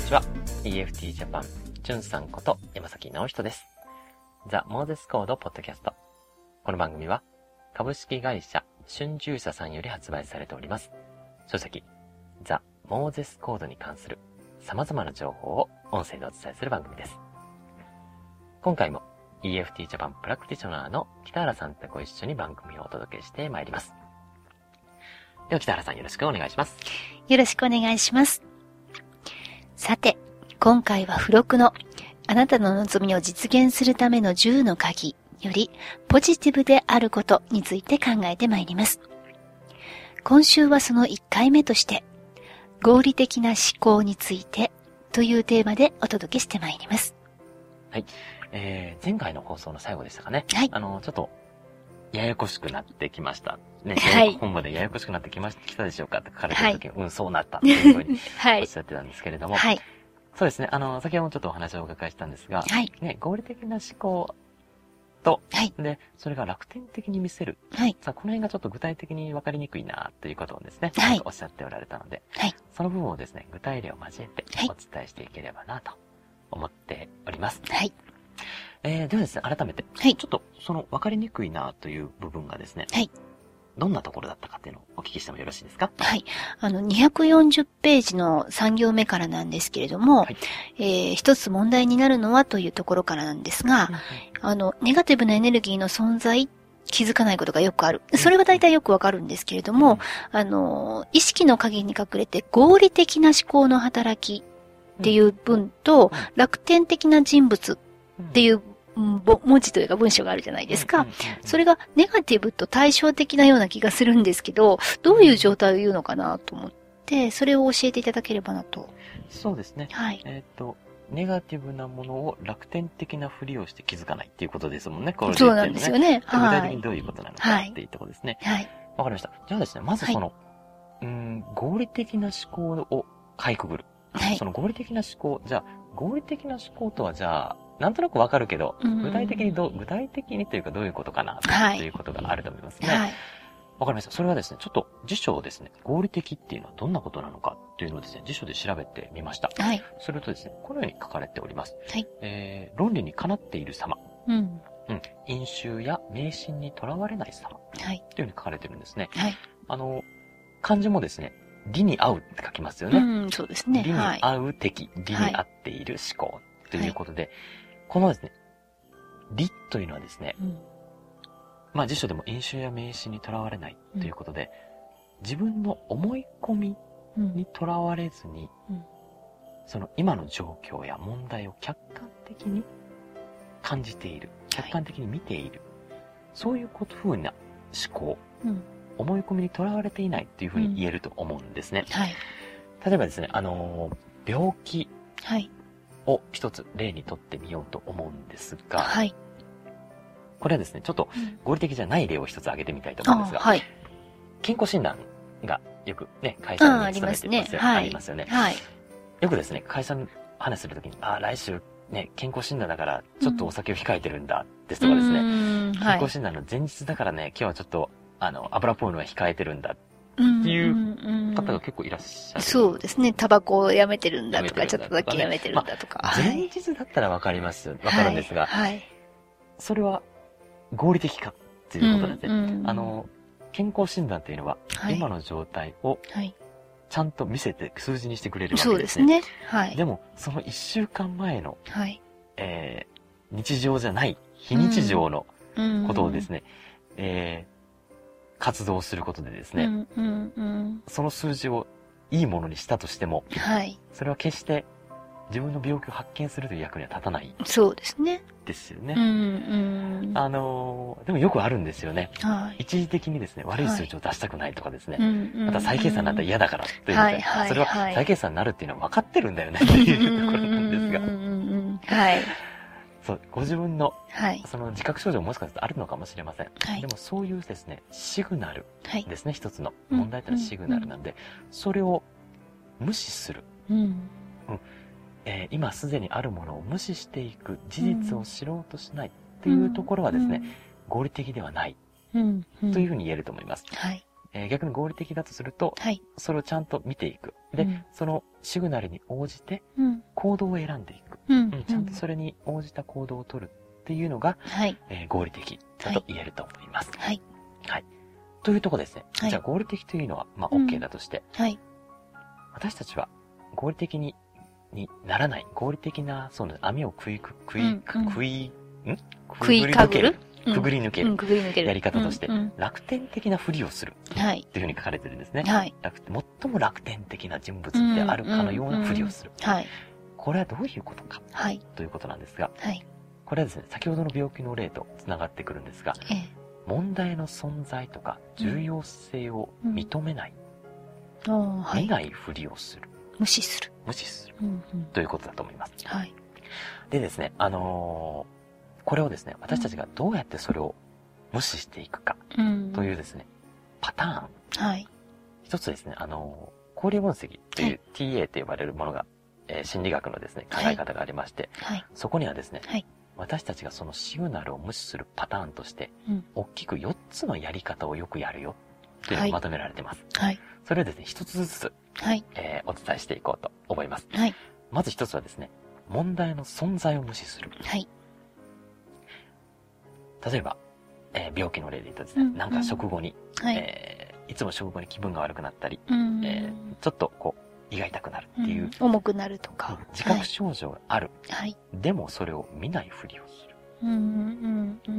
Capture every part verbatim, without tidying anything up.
ちは。イーエフティー ジャパン、じゅんさんこと山崎直人です。ザ・モーゼスコードポッドキャスト。この番組は、株式会社春秋社さんより発売されております。書籍、ザ・モーゼスコードに関する様々な情報を音声でお伝えする番組です。今回も イーエフティー ジャパンプラクティショナーの北原さんとご一緒に番組をお届けしてまいります。では北原さんよろしくお願いします。 よろしくお願いします。さて、今回は付録のあなたの望みを実現するためのじゅうの鍵よりポジティブであることについて考えてまいります。今週はそのいっかいめとして合理的な思考についてというテーマでお届けしてまいります。 はい、えー、前回の放送の最後でしたかね。 はい。 あの、ちょっとややこしくなってきました。ね、 はい。 本部でややこしくなってきました、きたでしょうかって書かれてる時に、はい、うん、そうなったっていうふうにおっしゃってたんですけれども。 はい。 そうですね。あの、先ほどもちょっとお話をお伺いしたんですが、 はい。 ね、合理的な思考と、 はい。 で、それが楽天的に見せる。 はい。 さあ、この辺がちょっと具体的に分かりにくいなということをですね、 はい。 おっしゃっておられたので、 はい。 その部分をですね、具体例を交えてお伝えしていければなと思っております。 はい。 えー、ではですね、改めて、 はい、 ちょっとその分かりにくいなという部分がですね、はい、どんなところだったかっていうのをお聞きしてもよろしいですか？ はい。あの、にひゃくよんじゅうページのさん行目からなんですけれども、はい、えー、一つ問題になるのはというところからなんですが、うんうん、あの、ネガティブなエネルギーの存在、気づかないことがよくある。それは大体よくわかるんですけれども、うん、あの、意識の陰に隠れて合理的な思考の働きっていう文と、うん、楽天的な人物っていう文字というか文章があるじゃないですか。それがネガティブと対照的なような気がするんですけど、どういう状態を言うのかなと思って、それを教えていただければなと。 そうですね。はい。えっと、ネガティブなものを楽天的なふりをして気づかないっていうことですもんね。これで言ってるのね。 そうなんですよね。 はい。具体的にどういうことなのかっていうところですね。 はい。 わかりました。じゃあですね、まずその、はい、うーん、合理的な思考をかいくぐる。はい。その合理的な思考、じゃあ、合理的な思考とはじゃあ、なんとなくわかるけど、具体的にどう、具体的にというかどういうことかな、はい、ということがあると思いますね。はい。わかりました。それはですね、ちょっと辞書をですね、合理的っていうのはどんなことなのかっていうのをですね、辞書で調べてみました。はい。するとですね、このように書かれております。はい。えー、論理にかなっている様。うん。うん。因習や迷信にとらわれない様。はい。というふうに書かれてるんですね。はい。あの、漢字もですね、理に合うって書きますよね。うん、そうですね。理に合う敵、理に合っている思考ということで、はい、このですね、理というのはですね、うん、まあ辞書でも因習や迷信にとらわれないということで、うん、自分の思い込みにとらわれずに、うん、その今の状況や問題を客観的に感じている、客観的に見ている、はい、そういうこと風な思考、うん、思い込みにとらわれていないっていうふうに言えると思うんですね。うん、はい。例えばですね、あのー、病気を一つ例にとってみようと思うんですが、はい。これはですね、ちょっと合理的じゃない例を一つ挙げてみたいと思うんですが、はい。健康診断がよくね、会社に勤めてますよね。ありますよね。はい。よくですね、会社の話するときに、あ、来週ね、健康診断だからちょっとお酒を控えてるんだ、ですとかですね、うん、健康診断の前日だからね、今日はちょっとあの、油っぽいのは控えてるんだっていう方が結構いらっしゃる。 そうですね。タバコをやめてるんだとか、ちょっとだけやめてるんだとか。 まあ、前日だったらわかります。わかるんですが、はい。それは合理的かっていうことなんですね。うんうん、あの、健康診断っていうのは、はい、今の状態をちゃんと見せて数字にしてくれるわけですね。そうですね。はい。でも、その一週間前の、はい、えー、日常じゃない、非日常のことをですね、うんうん、えー活動することでですね、うんうんうん、その数字をいいものにしたとしても、はい、それは決して自分の病気を発見するという役には立たない。 そうですね。 ですよね。うんうん、あのー、でもよくあるんですよね。はい、一時的にですね、悪い数値を出したくないとかですね、はい、また再計算になったら嫌だからという、はいはい、それは再計算になるっていうのは分かってるんだよねっていうところなんですが。はい。そう、ご自分の、はい、その自覚症状ももしかするとあるのかもしれません。はい、でもそういうですね、シグナルですね、はい、一つの問題というのはシグナルなんで、うんうん、それを無視する。うんうんえー、今すでにあるものを無視していく、事実を知ろうとしないっていうところはですね、うんうん、合理的ではない、うんうん、というふうに言えると思います。はい、 えー、逆に合理的だとすると、 はい、 それをちゃんと見ていく。で、うん、そのシグナルに応じて、行動を選んでいく、うんうん。ちゃんとそれに応じた行動を取るっていうのが、はい、えー、合理的だと言えると思います。はい。はい。というところですね。はい、じゃあ合理的というのは、まあ OK だとして、うん、はい。私たちは合理的に、にならない、合理的な、その網を食い、食い、うんうん、食い、ん食いかぐるくぐり抜ける。くぐり抜ける。やり方として、楽天的なふりをする。はい。というふうに書かれてるんですね。はい。最も楽天的な人物であるかのようなふりをする。はい。これはどういうことか。はい。ということなんですが、はい。これはですね、先ほどの病気の例と繋がってくるんですが、ええ、問題の存在とか重要性を認めない。うん、はい。見ないふりをする。 無視する。 無視する。うんうん、ということだと思います。はい。でですね、あのー、これをですね、私たちがどうやってそれを無視していくかというですね、うん、パターン。はい。一つですね、あの、交流分析という ティーエー と呼ばれるものが、えー、心理学のですね、考え方がありまして、はい、そこにはですね、はい、私たちがそのシグナルを無視するパターンとして、うん、大きくよっつのやり方をよくやるよというのがまとめられています。はい。それをですね、一つずつ、はい、えー、お伝えしていこうと思います。はい。まず一つはですね、問題の存在を無視する。はい。例えば、えー、病気の例で言うとですね、うん、なんか食後に、はい、えー、いつも食後に気分が悪くなったり、うん、えー、ちょっとこう、胃が痛くなるっていう。 うん、重くなるとか。 自覚症状がある。はい。でもそれを見ないふりをする。うん、うん、うん、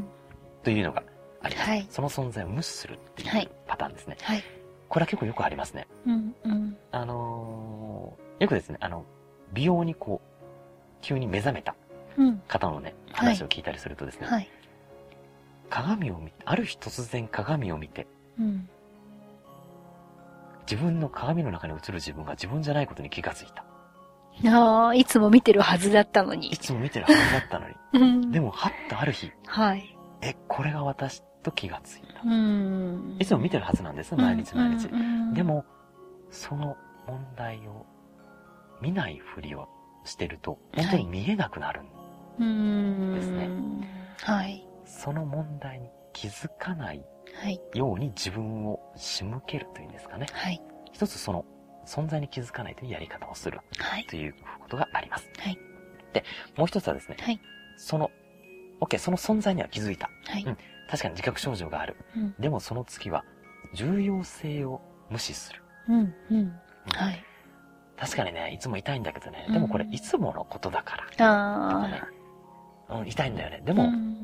というのがあります。はい。その存在を無視するっていうパターンですね。はい。これは結構よくありますね。うん、うん。あのー、よくですね、あの、美容にこう、急に目覚めた方のね、うん、話を聞いたりするとですね、はい。鏡を見て、ある日突然鏡を見て、うん、自分の鏡の中に映る自分が自分じゃないことに気がついた。 ああ、いつも見てるはずだったのに。 いつも見てるはずだったのに。うん、でも、はっとある日、はい。え、これが私と気がついた。うん、いつも見てるはずなんです、毎日毎日。うん、でも、その問題を見ないふりをしてると、本当に見えなくなるんですね。はい。はいその問題に気づかないように自分を仕向けるというんですかね。はい。一つその存在に気づかないというやり方をする、はい、ということがあります。はい。で、もう一つはですね、はい、その、OK、その存在には気づいた。はい。うん。確かに自覚症状がある。うん、でもその次は重要性を無視する。うん、うん。はい。確かにね、いつも痛いんだけどね、でもこれいつものことだから。うん、とかね。うん、痛いんだよね。でも、うん、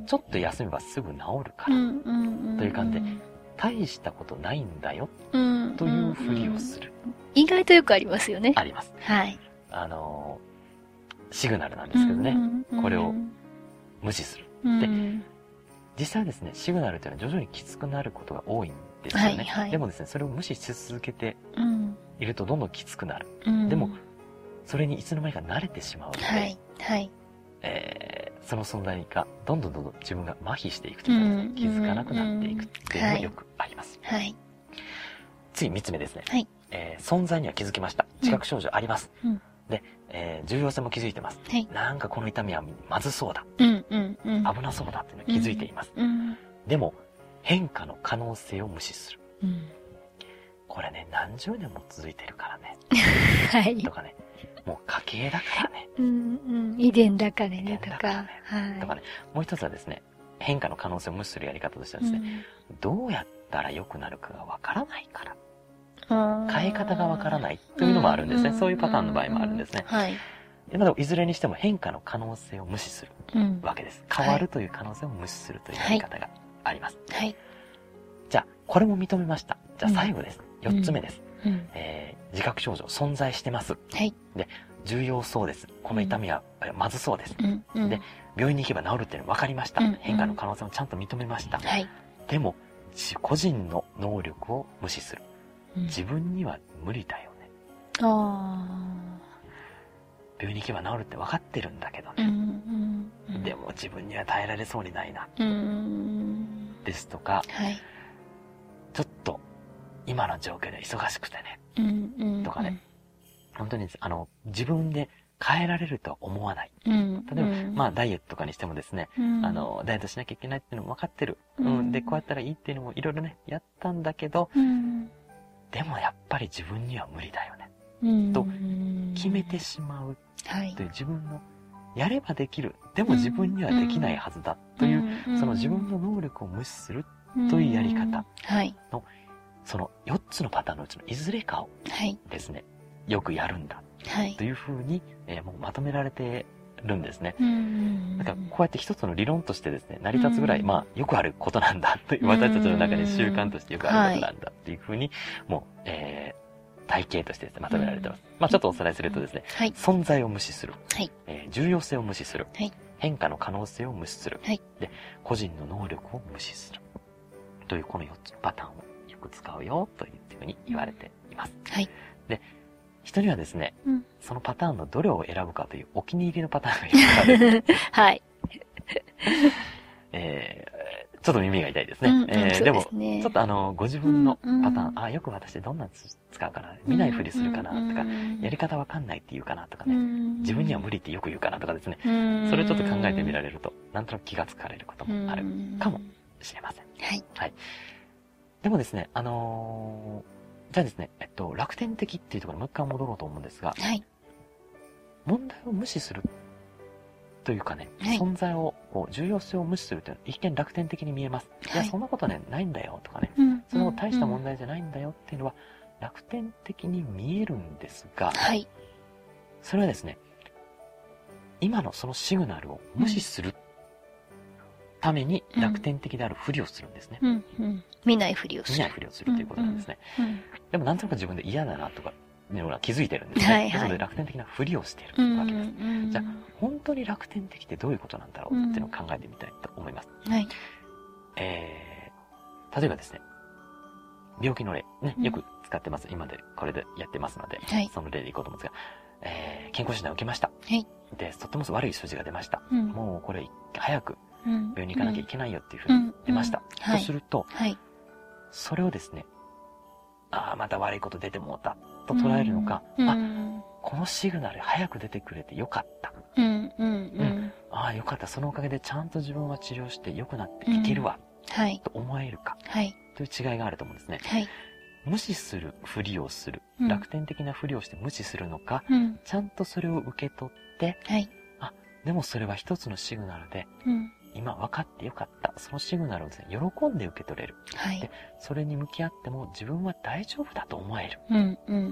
ちょっと休めばすぐ治るから。うんうんうん、という感じで、大したことないんだよ。うん、というふりをする、 うんうん。意外とよくありますよね。 あります。はい。あのー、シグナルなんですけどね。うんうん、これを無視する。うん、で、実際ですね、シグナルというのは徐々にきつくなることが多いんですよね。はいはい、でもですね、それを無視し続けているとどんどんきつくなる。うん、でも、それにいつの間にか慣れてしまうので、はいはい、えー、その存在がどんどんどんどん自分が麻痺していくというか、ね、気づかなくなっていくっていうのがよくあります。はい、次みっつめですね、はいえー。存在には気づきました。自覚症状あります。うん、で、えー、重要性も気づいてます。はい、なんかこの痛みはまずそうだ。うんうんうん、危なそうだっていうのは気づいています。うんうん、でも、変化の可能性を無視する。うん、これね、何十年も続いてるからね。はい。とかね。もう家系だからね。 うんうん。遺伝だからね。とか。ね、 はい。とかね。もう一つはですね、変化の可能性を無視するやり方としてはですね、うん、どうやったら良くなるかがわからないから。変え方がわからないというのもあるんですね。そういうパターンの場合もあるんですね。はい。でまだいずれにしても変化の可能性を無視するわけです。うん、変わるという可能性を無視するというやり方があります。はい。はい、じゃあ、これも認めました。じゃあ最後です。よっつめです。うん、えー、自覚症状存在してます。はい。で、重要そうです。この痛みは、うん、まずそうです。うんうん、で、病院に行けば治るっていうの分かりました。うんうん、変化の可能性もちゃんと認めました。はい。でも、個人の能力を無視する。うん、自分には無理だよね。あ病院に行けば治るって分かってるんだけどね。うんうんうん、でも自分には耐えられそうにないな。うん、ですとか、はい、ちょっと今の状況で忙しくてね。うんうんうん、とかね。本当にあの自分で変えられるとは思わない。うん、例えばまあ、ダイエットとかにしてもですね、うん、あの、ダイエットしなきゃいけないっていうのも分かってる。うん、で、こうやったらいいっていうのもいろいろね、やったんだけど、うん、でもやっぱり自分には無理だよね。うん、と、決めてしまう。はい。という自分の、やればできる。でも自分にはできないはずだ。という、うん、その自分の能力を無視するというやり方の、はい、そのよっつのパターンのうちのいずれかをですね、はい、よくやるんだ。はい。というふうに、えー、もうまとめられてるんですね。うん。だからこうやって一つの理論としてですね、成り立つぐらい、まあ、よくあることなんだという、私たちの中に習慣としてよくあることなんだっていうふうに、もう、えー、体系としてですね、まとめられてます。まあ、ちょっとおさらいするとですね、はい、存在を無視する。はい。えー、重要性を無視する。はい。変化の可能性を無視する。はい。で、個人の能力を無視する。というこのよっつのパターンをよく使うよというふうに言われています。はい。で、人にはですね、うん、そのパターンのどれを選ぶかというお気に入りのパターンがよくある。はい。えー、ちょっと耳が痛いですね。うんうん、えー、でも、ね、ちょっとあの、ご自分のパターン、うんうん、あ、よく私どんな使うかな、見ないふりするかなとか、うん、やり方わかんないって言うかなとかね、うん、自分には無理ってよく言うかなとかですね、うん、それをちょっと考えてみられると、なんとなく気がつかれることもあるかもしれません。はい。はい。でもですね、あのー、じゃあですね、えっと、楽天的っていうところにもう一回戻ろうと思うんですが、はい、問題を無視するというかね、はい、存在を、こう、重要性を無視するというのは一見楽天的に見えます。はい、いや、そんなことね、ないんだよとかね、うん、その大した問題じゃないんだよっていうのは楽天的に見えるんですが、はい、それはですね、今のそのシグナルを無視する、うんために楽天的であるふりをするんですね。うんうん、見ないふりをする。見ないふりをするということなんですね。うんうん、でもなんとなく自分で嫌だなとか、いうのは気づいてるんですね。はいはい、ですので楽天的なふりをしているわけです。うんうん、じゃあ、本当に楽天的ってどういうことなんだろうっていうのを考えてみたいと思います。はい、えー、例えばですね、病気の例、ね、よく使ってます。今でこれでやってますので、はい、その例でいこうと思うんですが、えー、健康診断を受けました。はい、で、とっても悪い数字が出ました。うん、もうこれ早く、病院に行かなきゃいけないよっていうふうに出ました。うんうん、とすると、はい、それをですね、ああ、また悪いこと出てもうたと捉えるのか、うん、あ、このシグナル早く出てくれてよかった。うんうんうん、ああ、よかった。そのおかげでちゃんと自分は治療して良くなっていけるわ、うんはい、と思えるか、はい、という違いがあると思うんですね。はい、無視するふりをする、うん、楽天的なふりをして無視するのか、うん、ちゃんとそれを受け取って、はい、あ、でもそれは一つのシグナルで、うん今分かってよかった。そのシグナルをですね、喜んで受け取れる。はい。で、それに向き合っても自分は大丈夫だと思える。うん、うん、うん。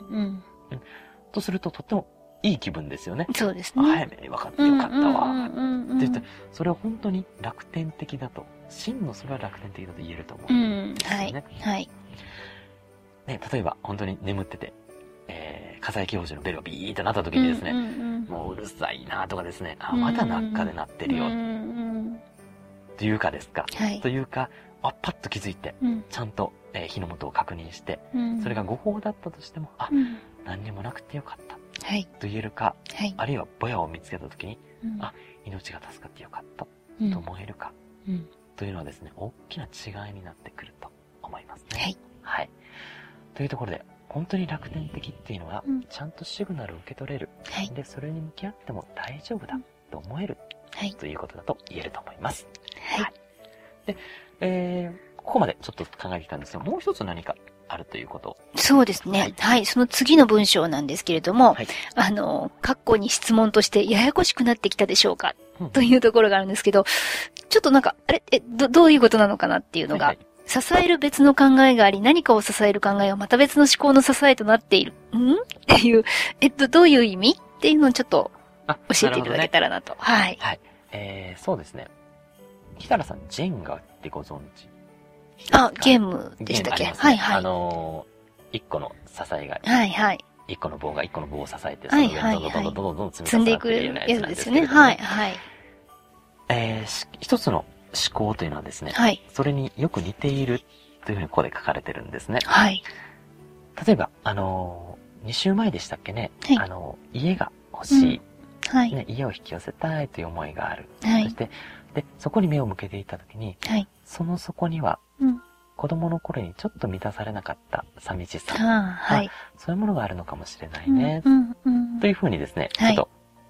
うん。とするととってもいい気分ですよね。そうですね。早めに分かってよかったわ。って言って、それは本当に楽天的だと、真のそれは楽天的だと言えると思うんですよね。うん、はい。はい。ね、例えば本当に眠ってて、えー、火災警報器のベルがビーッとなった時にですね、うんうんうん、もううるさいなとかですね、あ、また真っ赤で鳴ってるよ。うんうんというかですか、はい、というか、あ、パッと気づいて、うん、ちゃんと、えー、火の元を確認して、うん、それが誤報だったとしても、あ、うん、何にもなくてよかった、はい、と言えるか、はい、あるいはぼやを見つけたときに、うん、あ、命が助かってよかった、うん、と思えるか、うん、というのはですね、大きな違いになってくると思いますね。はい。はい。というところで、本当に楽天的っていうのは、うん、ちゃんとシグナルを受け取れる、はい、で、それに向き合っても大丈夫だ、と思える、はい、ということだと言えると思います。はい。はい、で、えー、ここまでちょっと考えてきたんですが、もう一つ何かあるということ。そうですね。はい。はい、その次の文章なんですけれども、はい、あの、括弧に質問としてややこしくなってきたでしょうか、うん、というところがあるんですけど、ちょっとなんか、あれ、え、ど、どういうことなのかなっていうのが、はいはい、支える別の考えがあり、何かを支える考えはまた別の思考の支えとなっている。んっていう、えっと、どういう意味っていうのをちょっと教えていただけたらなと。なね、はい。はい。えー、そうですね。北原さん、ジェンガってご存知？あ、ゲームでしたっけ？ね、はいはい。あのー、一個の支えが。はいはい。一個の棒が一個の棒を支えて、その上にどんどんどんどんどんどん積み重なっていくようなやつなんですけれども、ね。はいはい。えー、一つの思考というのはですね、はい。それによく似ているというふうにここで書かれてるんですね。はい。例えば、あのー、に週前でしたっけね、はい。あのー、家が欲しい。うん、はい。ね、家を引き寄せたいという思いがある。はい。そして、で、そこに目を向けていたときに、はい。その底には、うん。子供の頃にちょっと満たされなかった寂しさ。はい。そういうものがあるのかもしれないね。うんうんうん、というふうにですね、はい、ちょっと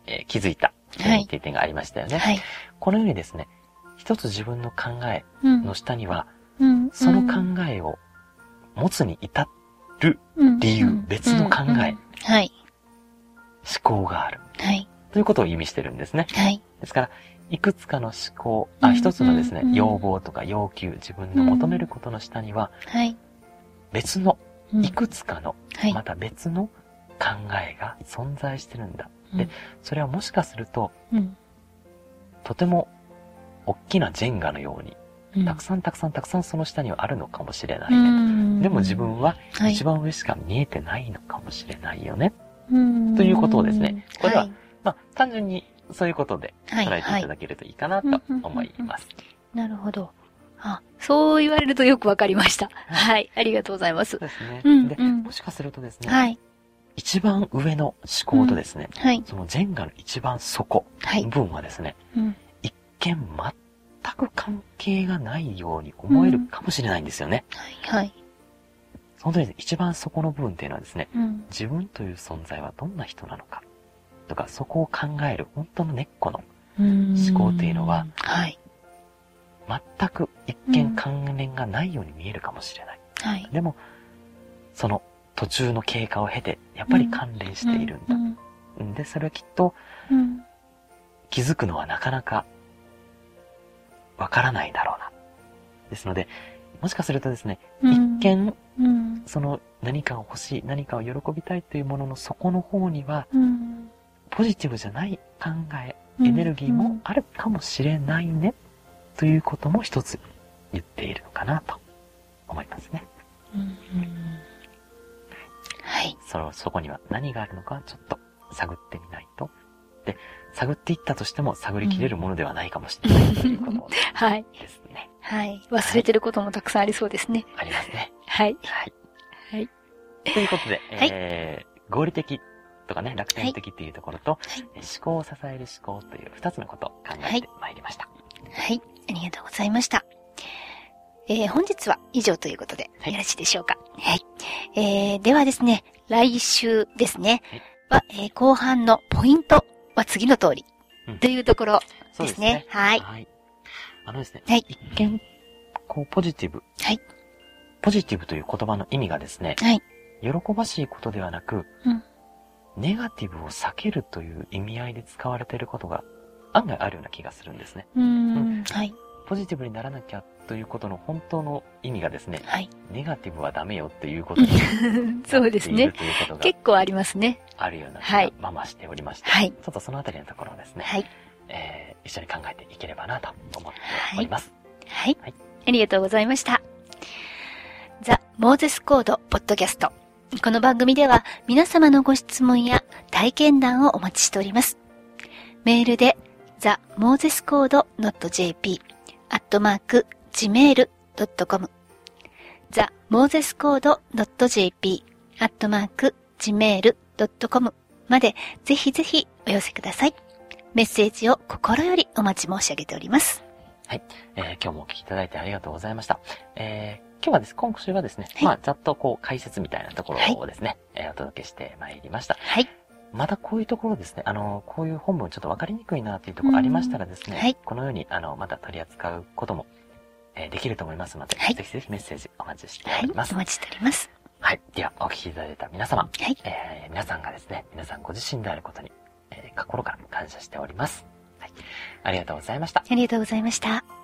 えー、気づいた、はい、っていう点がありましたよね。はい、このようにですね、一つ自分の考えの下には、うん、その考えを持つに至る理由、うん、別の考え、うんうんはい、思考がある、はい、ということを意味してるんですね。はい、ですから、いくつかの思考、あ、一つのですね、うんうん、要望とか要求、自分の求めることの下には、うんはい、別の、いくつかの、うん、また別の考えが存在してるんだ。うん、で、それはもしかすると、うん、とても大きなジェンガのように、うん、たくさんたくさんたくさんその下にはあるのかもしれないね。うん、でも自分は一番上しか見えてないのかもしれないよね。はい、ということをですね、これは、はい、まあ、単純にそういうことで捉えていただけるといいかなと思います。 なるほど。あ、そう言われるとよくわかりました。はい、はい。ありがとうございます。そうですね。うんうん、 で、もしかするとですね、はい、一番上の思考とですね、うんはい、そのジェンガの一番底の部分はですね、はいうん、一見全く関係がないように思えるかもしれないんですよね。うん、はい、はい。本当に一番底の部分っていうのはですね、うん、自分という存在はどんな人なのかとか、そこを考える本当の根っこの思考っていうのは、はい、全く一見関連がないように見えるかもしれない。はい、でも、その途中の経過を経て、やっぱり関連しているんだ。うんうん、で、それはきっと、うん、気づくのはなかなかわからないだろうな。ですので、もしかするとですね、うん、一見、うん、その何かを欲しい、何かを喜びたいというものの底の方には、うん、ポジティブじゃない考え、エネルギーもあるかもしれないね、ということも一つ言っているのかなと思いますね。うんうん、はい。その、そこには何があるのかちょっと探ってみないと。で、探っていったとしても探りきれるものではないかもしれない、うん、ということですね。はい。 はい。忘れてることもたくさんありそうですね。 ありますね。 はい。はい。はい。 ということで、はい、えー、合理的とかね、楽天的っていうところと、はい、思考を支える思考という二つのことを考えてまいりました。 はい。はい。ありがとうございました。えー、本日は以上ということで、はい、よろしいでしょうか。はい。えー、ではですね、来週ですね、はい、は、えー、後半のポイントは次の通り、うん、というところですね。そうですね。はい。はい。 あのですね、はい、一見、こう、ポジティブ。はい。ポジティブという言葉の意味がですね、はい。喜ばしいことではなく、うん、ネガティブを避けるという意味合いで使われていることが案外あるような気がするんですね。うーん、うん、はい。ポジティブにならなきゃということの本当の意味がですね、はい。ネガティブはダメよっていうことにそうですね。結構ありますね。 あるような気がまましておりまして、はい。ちょっとそのあたりのところをですね、はい。えー、一緒に考えていければなと思っております。 はい。はい。ありがとうございました。ザ・モーゼスコードポッドキャスト。この番組では皆様のご質問や体験談をお待ちしております。メールで ザ・モーゼスコード ドット ジェーピー アットマーク ジメール ドット コム ザ・モーゼスコード ドット ジェーピー アットマーク ジメール ドット コム までぜひぜひお寄せください。メッセージを心よりお待ち申し上げております。 はい、えー。今日もお聞きいただいてありがとうございました。えー、今日はです、今週はですね、はい、まあ、ざっとこう解説みたいなところをですね、はい、えー、お届けしてまいりました。はい。またこういうところですね、あの、こういう本文ちょっとわかりにくいなっていうところありましたらですね、はい、このように、あの、また取り扱うことも、えー、できると思いますので、はい、ぜひぜひメッセージお待ちしております。 はい、お待ちしております。 はい。では、お聞きいただいた皆様、はい、えー、皆さんがですね、皆さんご自身であることに、えー、心から感謝しております。はい。ありがとうございました。 ありがとうございました。